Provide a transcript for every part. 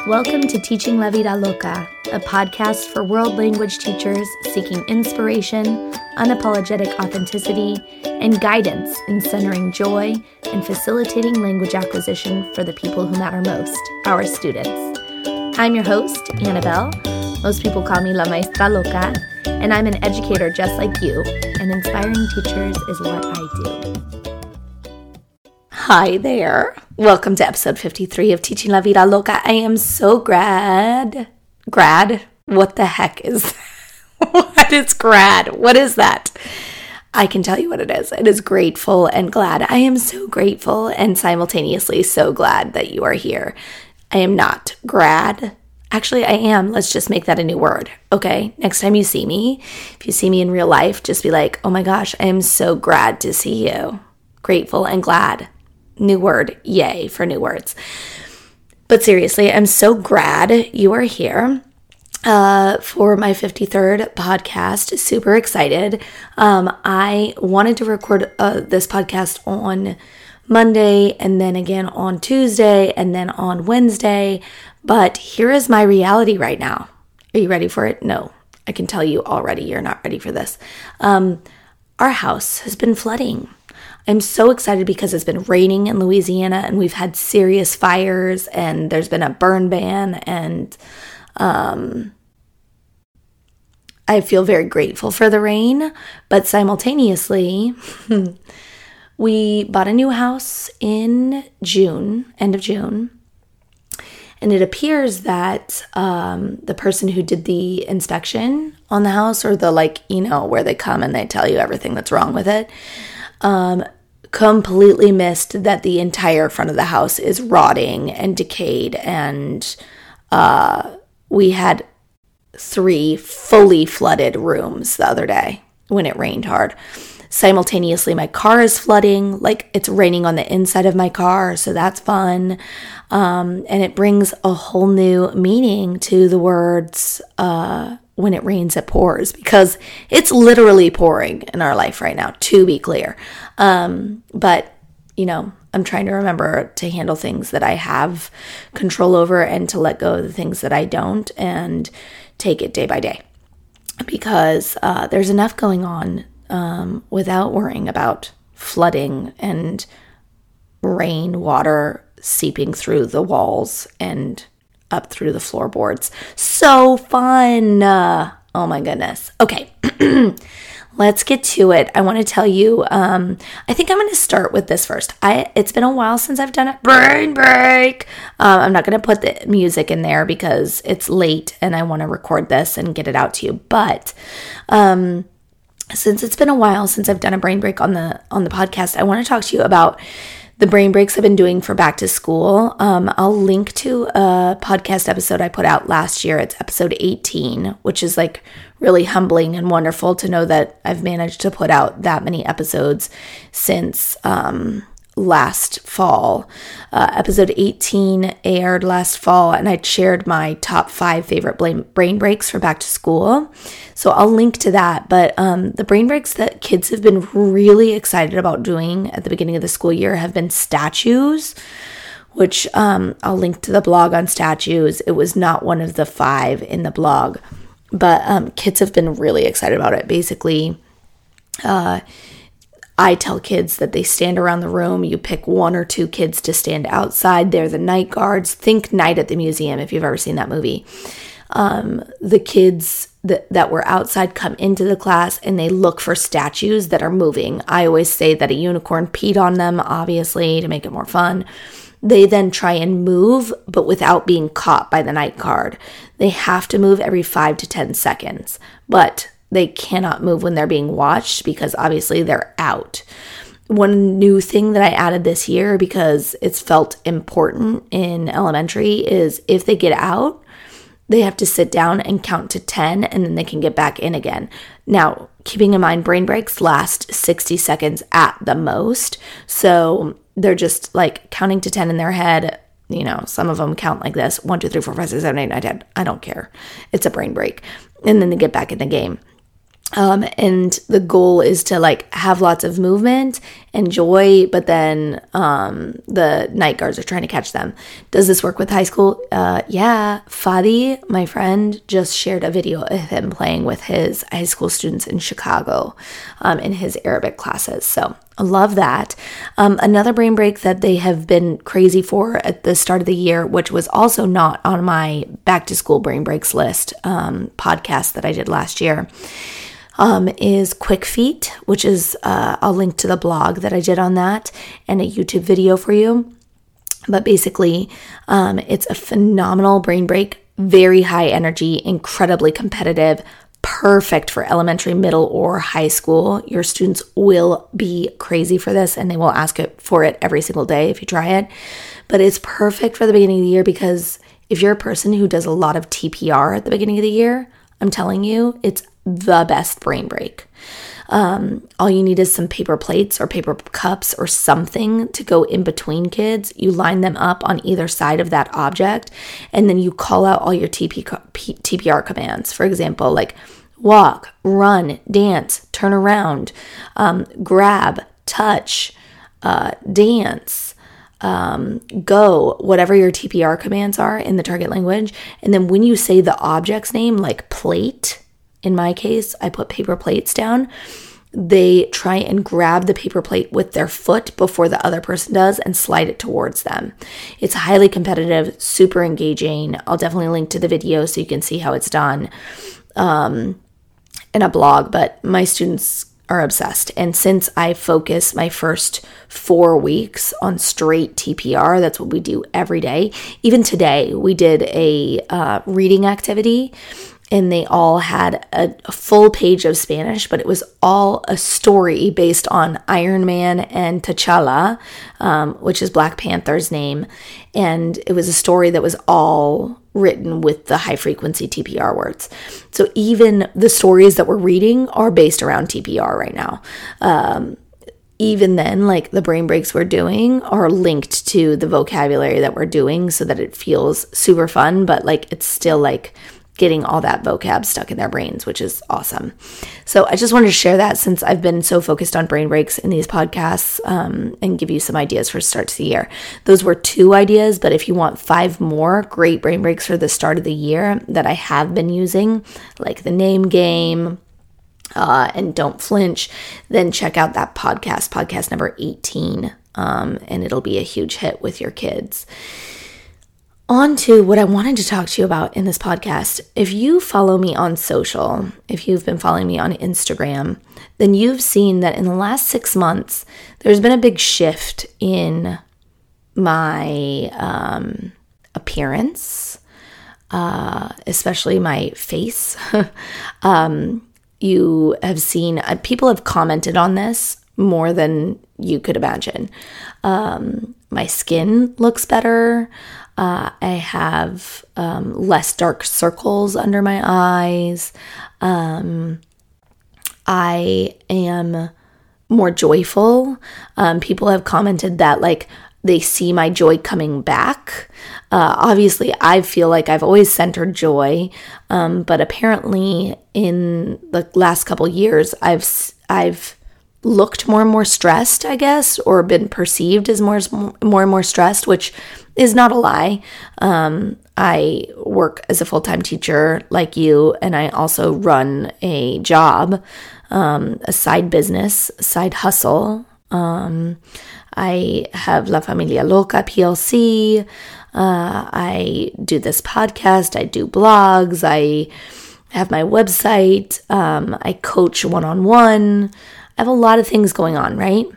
Welcome to Teaching La Vida Loca, a podcast for world language teachers seeking inspiration, unapologetic authenticity, and guidance in centering joy and facilitating language acquisition for the people who matter most, our students. I'm your host, Annabelle. Most people call me La Maestra Loca, and I'm an educator just like you, and inspiring teachers is what I do. Hi there. Welcome to episode 53 of Teaching La Vida Loca. I am so grad? What the heck is what is grad? What is that? I can tell you what it is. It is grateful and glad. I am so grateful and simultaneously so glad that you are here. I am not grad. Actually, I am. Let's just make that a new word, okay? Next time you see me, if you see me in real life, just be like, oh my gosh, I am so glad to see you. Grateful and glad. New word. Yay for new words. But seriously, I'm so glad you are here for my 53rd podcast. Super excited. I wanted to record this podcast on Monday and then again on Tuesday and then on Wednesday. But here is my reality right now. Are you ready for it? No, I can tell you already you're not ready for this. Our house has been flooding. I'm so excited because it's been raining in Louisiana and we've had serious fires and there's been a burn ban and I feel very grateful for the rain, but simultaneously we bought a new house in June, end of June, and it appears that the person who did the inspection on the house, or the where they come and they tell you everything that's wrong with it, completely missed that the entire front of the house is rotting and decayed, and we had 3 fully flooded rooms the other day when it rained hard. Simultaneously, my car is flooding, like it's raining on the inside of my car, so that's fun. And it brings a whole new meaning to the words, when it rains, it pours, because it's literally pouring in our life right now, to be clear. But, I'm trying to remember to handle things that I have control over and to let go of the things that I don't and take it day by day, because there's enough going on without worrying about flooding and rain water seeping through the walls and up through the floorboards. So fun. Oh my goodness. Okay. Let's get to it. I want to tell you, I think I'm going to start with this first. It's been a while since I've done a brain break. I'm not going to put the music in there because it's late and I want to record this and get it out to you. But, since it's been a while since I've done a brain break on the podcast, I want to talk to you about the brain breaks I've been doing for back to school. I'll link to a podcast episode I put out last year. It's episode 18, which is really humbling and wonderful to know that I've managed to put out that many episodes since last fall. Episode 18 aired last fall, and I shared my top 5 favorite brain breaks for back to school. So I'll link to that. But the brain breaks that kids have been really excited about doing at the beginning of the school year have been statues, which I'll link to the blog on statues. It was not one of the 5 in the blog, but kids have been really excited about it. Basically, I tell kids that they stand around the room. You pick 1 or 2 kids to stand outside. They're the night guards. Think Night at the Museum if you've ever seen that movie. The kids that were outside come into the class and they look for statues that are moving. I always say that a unicorn peed on them, obviously, to make it more fun. They then try and move, but without being caught by the night guard. They have to move every 5 to 10 seconds, but they cannot move when they're being watched because obviously they're out. One new thing that I added this year because it's felt important in elementary is if they get out, they have to sit down and count to 10 and then they can get back in again. Now, keeping in mind brain breaks last 60 seconds at the most. So they're just counting to 10 in their head. Some of them count like this: 1, 2, 3, 4, 5, 6, 7, 8, 9, 10. I don't care. It's a brain break. And then they get back in the game. And the goal is to like have lots of movement and joy, but then the night guards are trying to catch them. Does this work with high school? Yeah. Fadi, my friend, just shared a video of him playing with his high school students in Chicago in his Arabic classes. So I love that. Another brain break that they have been crazy for at the start of the year, which was also not on my back to school brain breaks list podcast that I did last year, is Quick Feet, which is, I'll link to the blog that I did on that and a YouTube video for you. But basically, it's a phenomenal brain break, very high energy, incredibly competitive, perfect for elementary, middle, or high school. Your students will be crazy for this and they will ask for it every single day if you try it. But it's perfect for the beginning of the year because if you're a person who does a lot of TPR at the beginning of the year, I'm telling you, it's the best brain break. All you need is some paper plates or paper cups or something to go in between kids. You line them up on either side of that object, and then you call out all your TPR commands. For example, like walk, run, dance, turn around, grab, touch, dance, go, whatever your TPR commands are in the target language. And then when you say the object's name, like plate, in my case, I put paper plates down. They try and grab the paper plate with their foot before the other person does and slide it towards them. It's highly competitive, super engaging. I'll definitely link to the video so you can see how it's done in a blog, but my students are obsessed. And since I focus my first 4 weeks on straight TPR, that's what we do every day. Even today, we did a reading activity, and they all had a full page of Spanish, but it was all a story based on Iron Man and T'Challa, which is Black Panther's name. And it was a story that was all written with the high frequency TPR words. So even the stories that we're reading are based around TPR right now. Even then, like the brain breaks we're doing are linked to the vocabulary that we're doing so that it feels super fun, but like it's still like getting all that vocab stuck in their brains, which is awesome. So I just wanted to share that since I've been so focused on brain breaks in these podcasts, and give you some ideas for start to the year. Those were 2 ideas, but if you want 5 more great brain breaks for the start of the year that I have been using, like the name game, and don't flinch, then check out that podcast number 18, and it'll be a huge hit with your kids. On to what I wanted to talk to you about in this podcast. If you follow me on social, if you've been following me on Instagram, then you've seen that in the last 6 months, there's been a big shift in my appearance, especially my face. You have seen, people have commented on this more than you could imagine. My skin looks better. I have less dark circles under my eyes. I am more joyful. People have commented that like they see my joy coming back. Obviously, I feel like I've always centered joy, but apparently in the last couple years, I've looked more and more stressed, I guess, or been perceived as more and more stressed, which is not a lie. I work as a full-time teacher like you, and I also run a job, a side business, side hustle. I have La Familia Loca PLC. I do this podcast. I do blogs. I have my website. I coach one-on-one. I have a lot of things going on, right?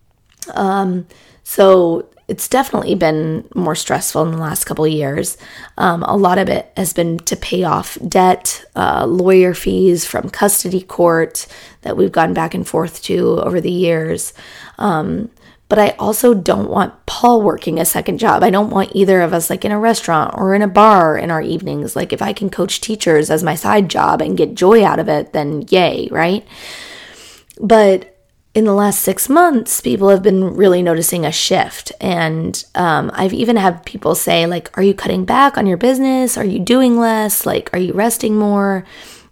So it's definitely been more stressful in the last couple of years. A lot of it has been to pay off debt, lawyer fees from custody court that we've gone back and forth to over the years. But I also don't want Paul working a second job. I don't want either of us like in a restaurant or in a bar in our evenings. Like if I can coach teachers as my side job and get joy out of it, then yay, right? But in the last 6 months, people have been really noticing a shift. And I've even had people say, like, are you cutting back on your business? Are you doing less? Like, are you resting more?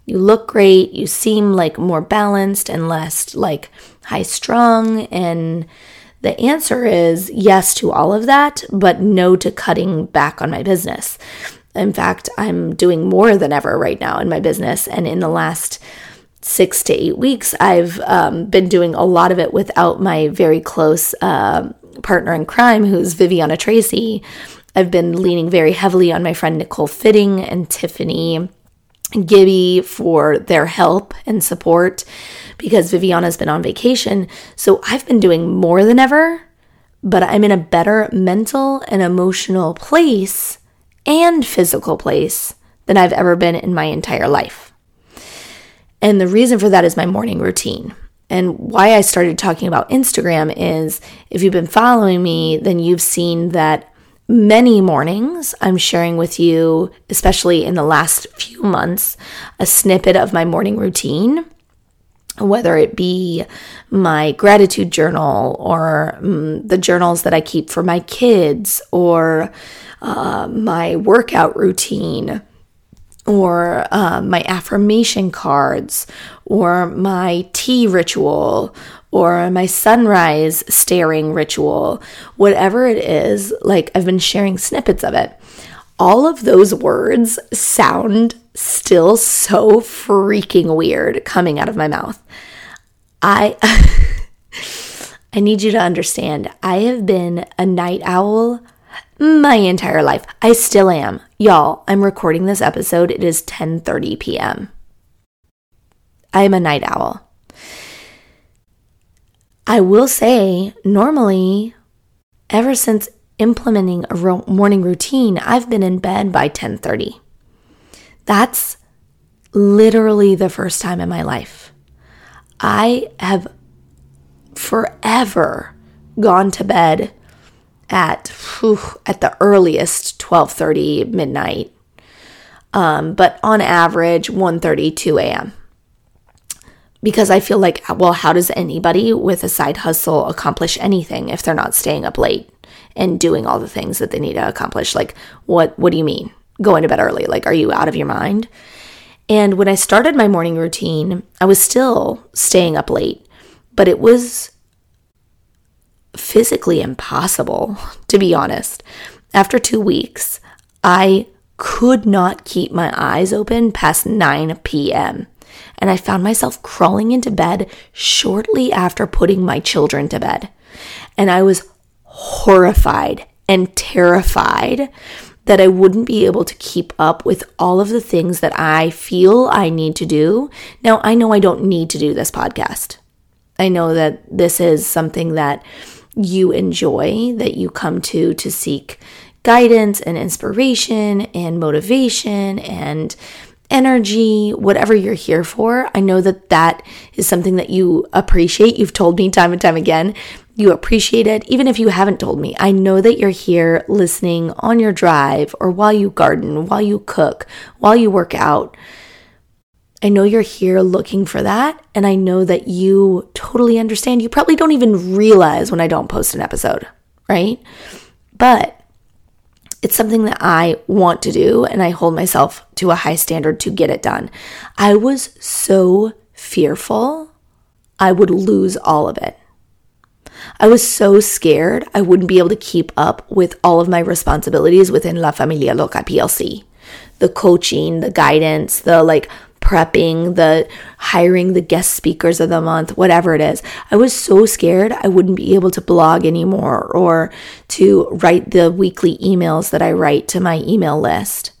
You look great. You seem like more balanced and less like high strung. And the answer is yes to all of that, but no to cutting back on my business. In fact, I'm doing more than ever right now in my business. And in the last 6 to 8 weeks, I've been doing a lot of it without my very close partner in crime, who's Viviana Tracy. I've been leaning very heavily on my friend Nicole Fitting and Tiffany Gibby for their help and support because Viviana's been on vacation. So I've been doing more than ever, but I'm in a better mental and emotional place and physical place than I've ever been in my entire life. And the reason for that is my morning routine. And why I started talking about Instagram is if you've been following me, then you've seen that many mornings I'm sharing with you, especially in the last few months, a snippet of my morning routine, whether it be my gratitude journal or the journals that I keep for my kids or my workout routine or my affirmation cards or my tea ritual or my sunrise staring ritual, whatever it is, like I've been sharing snippets of it. All of those words sound still so freaking weird coming out of my mouth. I need you to understand, I have been a night owl my entire life. I still am. Y'all, I'm recording this episode. It is 10:30 p.m. I am a night owl. I will say, normally, ever since implementing a morning routine, I've been in bed by 10:30. That's literally the first time in my life. I have forever gone to bed at the earliest 12:30 midnight, but on average 1:30, 2 a.m. Because I feel like, well, how does anybody with a side hustle accomplish anything if they're not staying up late and doing all the things that they need to accomplish? Like, what do you mean? Going to bed early? Like, are you out of your mind? And when I started my morning routine, I was still staying up late, but it was physically impossible, to be honest. After 2 weeks, I could not keep my eyes open past 9 p.m. And I found myself crawling into bed shortly after putting my children to bed. And I was horrified and terrified that I wouldn't be able to keep up with all of the things that I feel I need to do. Now, I know I don't need to do this podcast. I know that this is something that you enjoy, that you come to seek guidance and inspiration and motivation and energy, whatever you're here for. I know that that is something that you appreciate. You've told me time and time again, you appreciate it. Even if you haven't told me, I know that you're here listening on your drive or while you garden, while you cook, while you work out. I know you're here looking for that. And I know that you totally understand. You probably don't even realize when I don't post an episode, right? But it's something that I want to do, and I hold myself to a high standard to get it done. I was so fearful I would lose all of it. I was so scared I wouldn't be able to keep up with all of my responsibilities within La Familia Loca PLC. The coaching, the guidance, the prepping, the hiring the guest speakers of the month, whatever it is. I was so scared I wouldn't be able to blog anymore or to write the weekly emails that I write to my email list.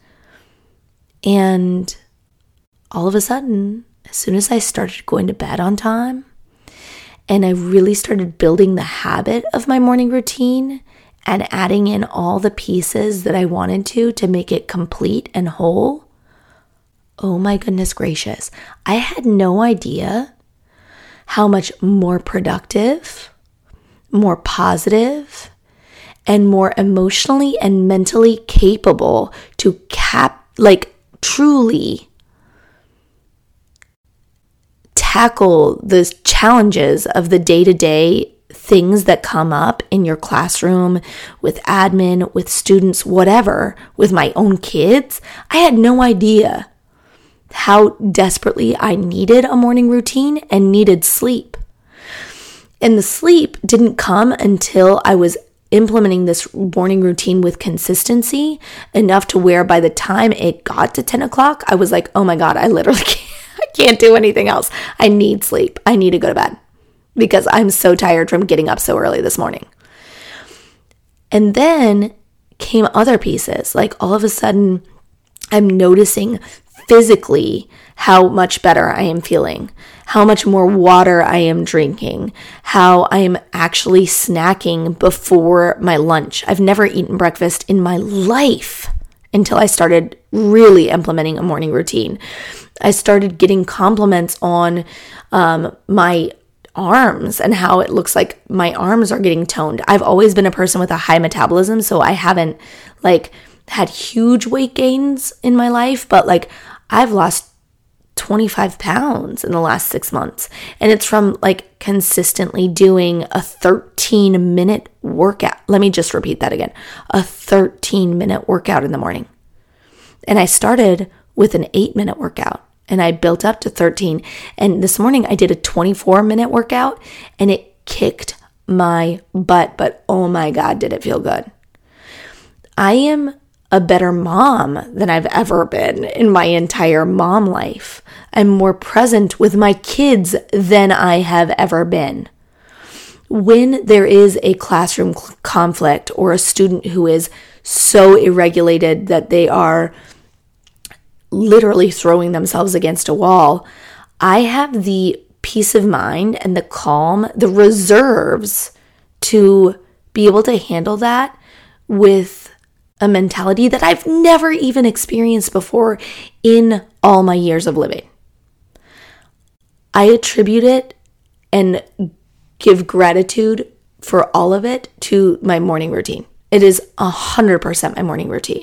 And all of a sudden, as soon as I started going to bed on time and I really started building the habit of my morning routine and adding in all the pieces that I wanted to make it complete and whole, oh my goodness gracious, I had no idea how much more productive, more positive, and more emotionally and mentally capable to truly tackle the challenges of the day-to-day things that come up in your classroom, with admin, with students, whatever, with my own kids. I had no idea how desperately I needed a morning routine and needed sleep. And the sleep didn't come until I was implementing this morning routine with consistency enough to where by the time it got to 10 o'clock, I was like, oh my God, I literally can't do anything else. I need sleep. I need to go to bed because I'm so tired from getting up so early this morning. And then came other pieces. Like all of a sudden, I'm noticing physically how much better I am feeling, how much more water I am drinking, how I am actually snacking before my lunch. I've never eaten breakfast in my life until I started really implementing a morning routine. I started getting compliments on my arms and how it looks like my arms are getting toned. I've always been a person with a high metabolism, so I haven't had huge weight gains in my life, but I've lost 25 pounds in the last 6 months. And it's from consistently doing a 13-minute workout. Let me just repeat that again. A 13-minute workout in the morning. And I started with an 8-minute workout and I built up to 13. And this morning I did a 24-minute workout and it kicked my butt, but oh my God, did it feel good. I am a better mom than I've ever been in my entire mom life. I'm more present with my kids than I have ever been. When there is a classroom conflict or a student who is so irregulated that they are literally throwing themselves against a wall, I have the peace of mind and the calm, the reserves to be able to handle that with a mentality that I've never even experienced before in all my years of living. I attribute it and give gratitude for all of it to my morning routine. It is 100% my morning routine.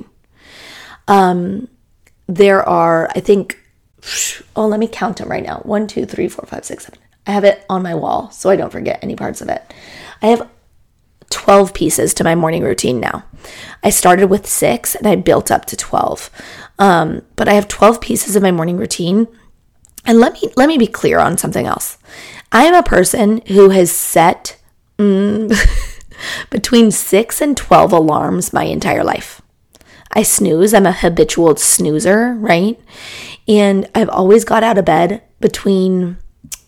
There are, I think, let me count them right now. 1, 2, 3, 4, 5, 6, 7. I have it on my wall so I don't forget any parts of it. I have 12 pieces to my morning routine now. I started with 6 and I built up to 12. But I have 12 pieces of my morning routine. And let me be clear on something else. I am a person who has set between 6 and 12 alarms my entire life. I snooze. I'm a habitual snoozer, right? And I've always got out of bed between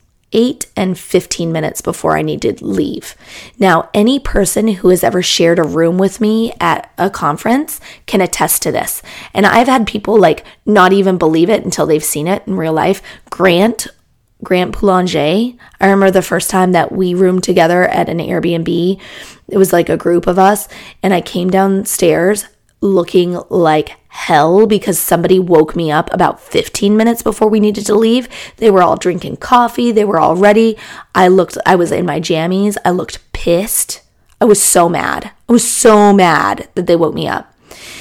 8 and 15 minutes before I need to leave. Now, any person who has ever shared a room with me at a conference can attest to this. And I've had people not even believe it until they've seen it in real life. Grant Boulanger, I remember the first time that we roomed together at an Airbnb. It was a group of us, and I came downstairs looking like hell because somebody woke me up about 15 minutes before we needed to leave. They were all drinking coffee. They were all ready. I was in my jammies. I looked pissed. I was so mad. I was so mad that they woke me up.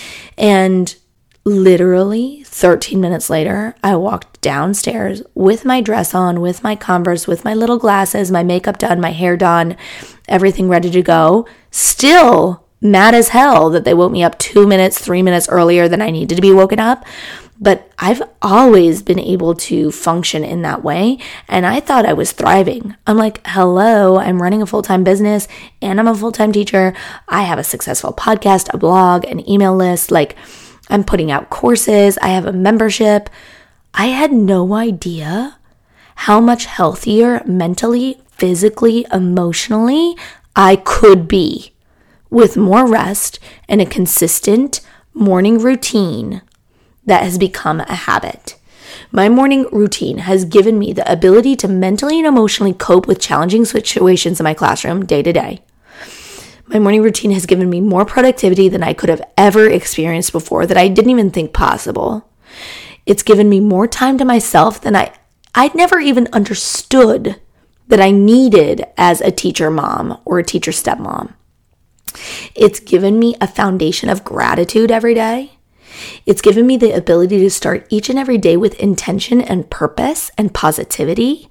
And literally 13 minutes later, I walked downstairs with my dress on, with my Converse, with my little glasses, my makeup done, my hair done, everything ready to go. Still mad as hell that they woke me up 2 minutes, 3 minutes earlier than I needed to be woken up. But I've always been able to function in that way. And I thought I was thriving. I'm like, hello, I'm running a full-time business and I'm a full-time teacher. I have a successful podcast, a blog, an email list. I'm putting out courses. I have a membership. I had no idea how much healthier mentally, physically, emotionally I could be with more rest and a consistent morning routine that has become a habit. My morning routine has given me the ability to mentally and emotionally cope with challenging situations in my classroom day to day. My morning routine has given me more productivity than I could have ever experienced before that I didn't even think possible. It's given me more time to myself than I'd never even understood that I needed as a teacher mom or a teacher stepmom. It's given me a foundation of gratitude every day. It's given me the ability to start each and every day with intention and purpose and positivity.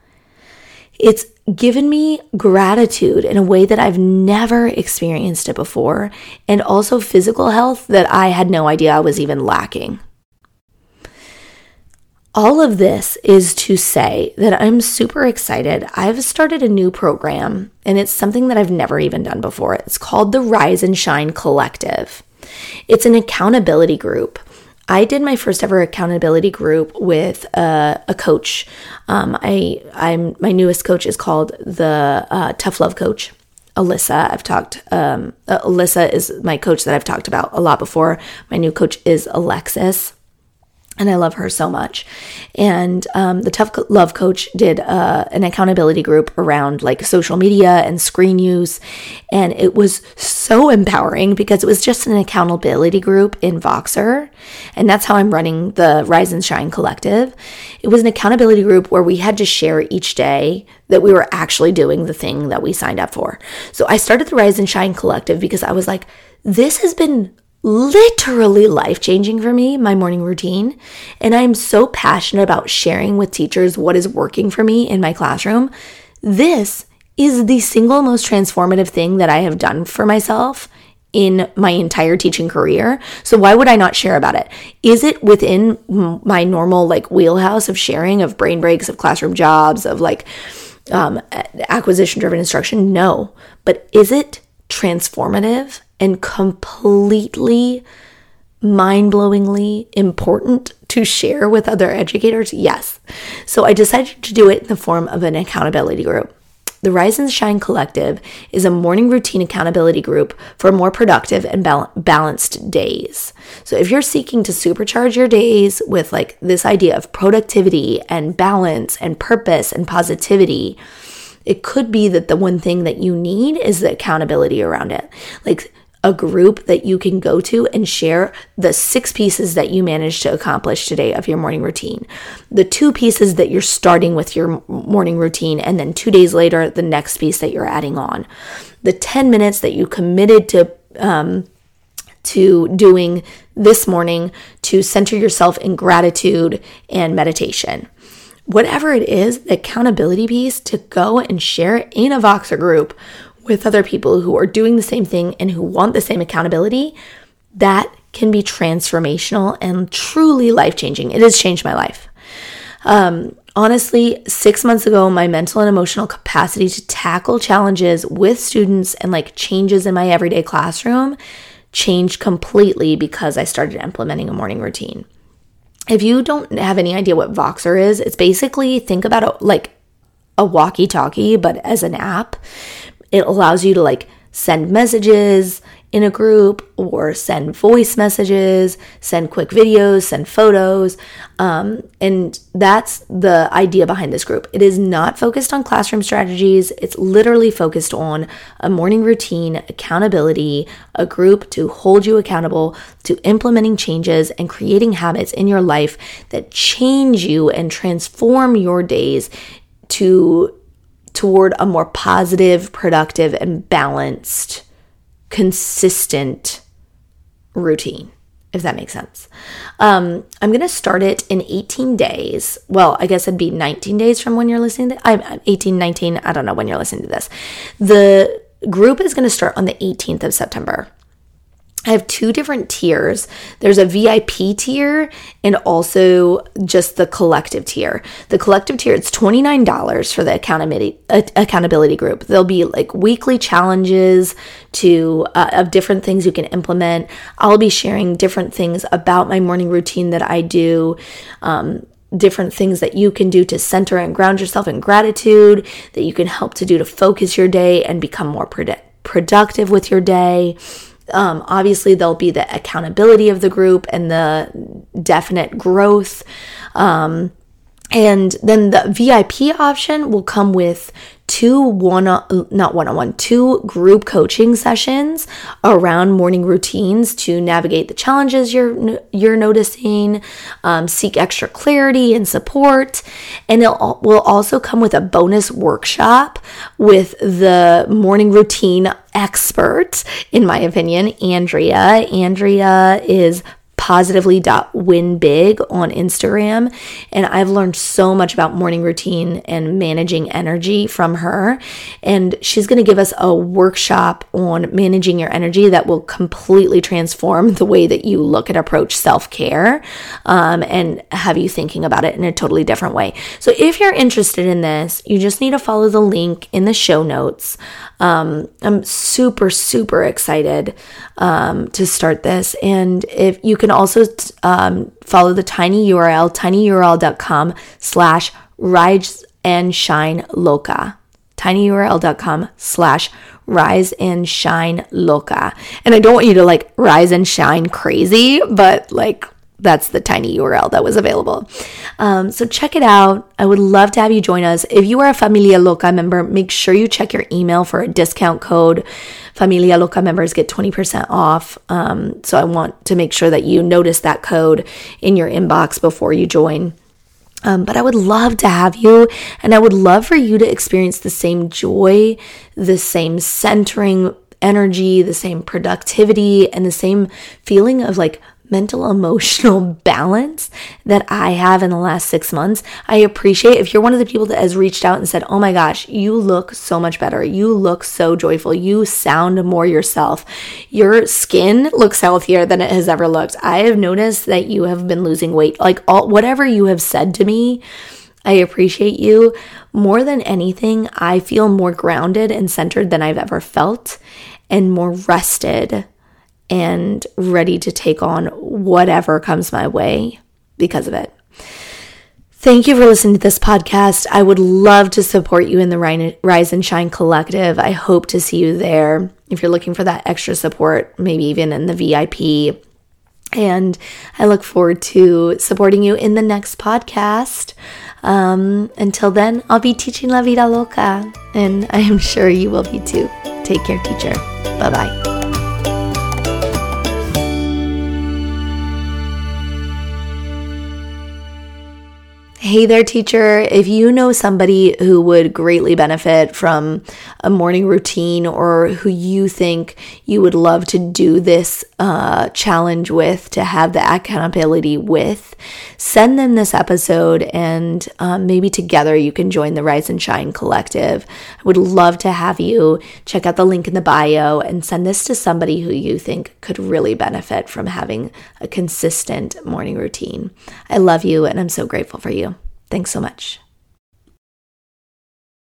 It's given me gratitude in a way that I've never experienced it before, and also physical health that I had no idea I was even lacking. All of this is to say that I'm super excited. I've started a new program, and it's something that I've never even done before. It's called the Rise and Shine Collective. It's an accountability group. I did my first ever accountability group with a coach. My newest coach is called the Tough Love Coach, Alyssa. Alyssa is my coach that I've talked about a lot before. My new coach is Alexis, and I love her so much. And the Tough Love Coach did an accountability group around like social media and screen use. And it was so empowering because it was just an accountability group in Voxer. And that's how I'm running the Rise and Shine Collective. It was an accountability group where we had to share each day that we were actually doing the thing that we signed up for. So I started the Rise and Shine Collective because I was like, this has been literally life-changing for me, my morning routine. And I'm so passionate about sharing with teachers what is working for me in my classroom. This is the single most transformative thing that I have done for myself in my entire teaching career. So why would I not share about it? Is it within my normal like wheelhouse of sharing, of brain breaks, of classroom jobs, of like acquisition-driven instruction? No. But is it transformative and completely mind-blowingly important to share with other educators? Yes. So I decided to do it in the form of an accountability group. The Rise and Shine Collective is a morning routine accountability group for more productive and balanced days. So if you're seeking to supercharge your days with like this idea of productivity and balance and purpose and positivity, it could be that the one thing that you need is the accountability around it. Like a group that you can go to and share the 6 pieces that you managed to accomplish today of your morning routine. The 2 pieces that you're starting with your morning routine, and then 2 days later, the next piece that you're adding on. The 10 minutes that you committed to doing this morning to center yourself in gratitude and meditation. Whatever it is, the accountability piece to go and share it in a Voxer group with other people who are doing the same thing and who want the same accountability, that can be transformational and truly life-changing. It has changed my life. Honestly, 6 months ago, my mental and emotional capacity to tackle challenges with students and like changes in my everyday classroom changed completely because I started implementing a morning routine. If you don't have any idea what Voxer is, it's basically, think about it like a walkie-talkie, but as an app. It allows you to like send messages in a group or send voice messages, send quick videos, send photos. And that's the idea behind this group. It is not focused on classroom strategies. It's literally focused on a morning routine, accountability, a group to hold you accountable to implementing changes and creating habits in your life that change you and transform your days toward a more positive, productive, and balanced, consistent routine, if that makes sense. I'm going to start it in 18 days. Well, I guess it'd be 19 days from when you're listening to I'm 18, 19, I don't know when you're listening to this. The group is going to start on the 18th of September. I have 2 different tiers. There's a VIP tier and also just the collective tier. The collective tier, it's $29 for the accountability group. There'll be like weekly challenges of different things you can implement. I'll be sharing different things about my morning routine that I do, different things that you can do to center and ground yourself in gratitude, that you can help to do to focus your day and become more productive with your day. Obviously, there'll be the accountability of the group and the definite growth. And then the VIP option will come with 2 group coaching sessions around morning routines to navigate the challenges you're noticing, seek extra clarity and support. And it will also come with a bonus workshop with the morning routine expert, in my opinion, Andrea. Andrea is positively.winbig on Instagram. And I've learned so much about morning routine and managing energy from her. And she's going to give us a workshop on managing your energy that will completely transform the way that you look and approach self-care, and have you thinking about it in a totally different way. So if you're interested in this, you just need to follow the link in the show notes. I'm super, super excited to start this. And if you can also follow the tiny URL, tinyurl.com/riseandshineloca. tinyurl.com/riseandshineloca. And I don't want you to like rise and shine crazy, but like that's the tiny URL that was available. So check it out. I would love to have you join us. If you are a Familia Loca member, make sure you check your email for a discount code. Familia Loca members get 20% off. So I want to make sure that you notice that code in your inbox before you join. But I would love to have you, and I would love for you to experience the same joy, the same centering energy, the same productivity, and the same feeling of like mental emotional balance that I have in the last 6 months. I appreciate if you're one of the people that has reached out and said, oh my gosh, you look so much better. You look so joyful. You sound more yourself. Your skin looks healthier than it has ever looked. I have noticed that you have been losing weight. Like whatever you have said to me, I appreciate you. More than anything, I feel more grounded and centered than I've ever felt, and more rested and ready to take on whatever comes my way because of it. Thank you for listening to this podcast. I would love to support you in the Rise and Shine Collective. I hope to see you there. If you're looking for that extra support, maybe even in the VIP. And I look forward to supporting you in the next podcast. Until then, I'll be teaching La Vida Loca, and I am sure you will be too. Take care, teacher. Bye-bye. Hey there, teacher. If you know somebody who would greatly benefit from a morning routine, or who you think you would love to do this challenge with, to have the accountability with, send them this episode, and maybe together you can join the Rise and Shine Collective. I would love to have you. Check out the link in the bio and send this to somebody who you think could really benefit from having a consistent morning routine. I love you, and I'm so grateful for you. Thanks so much.